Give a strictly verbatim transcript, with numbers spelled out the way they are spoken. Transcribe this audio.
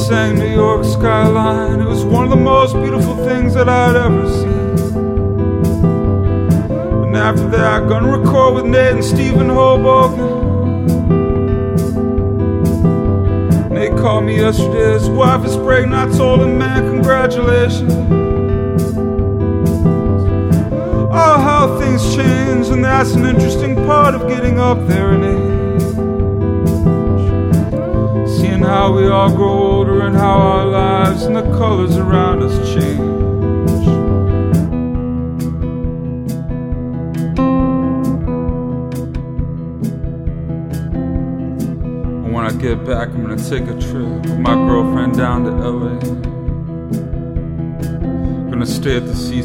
sang New York skyline. It was one of the most beautiful things that I'd ever seen. And after that, gonna record with Nate and Stephen Hoboken. Nate called me yesterday, his wife is pregnant. I told him, man, congratulations. Oh, how things change, and that's an interesting part of getting up there in age. Seeing how we all grow older and how our lives and the colors around us change. And when I get back, I'm gonna take a trip with my girlfriend down to L A. Gonna stay at the Cecil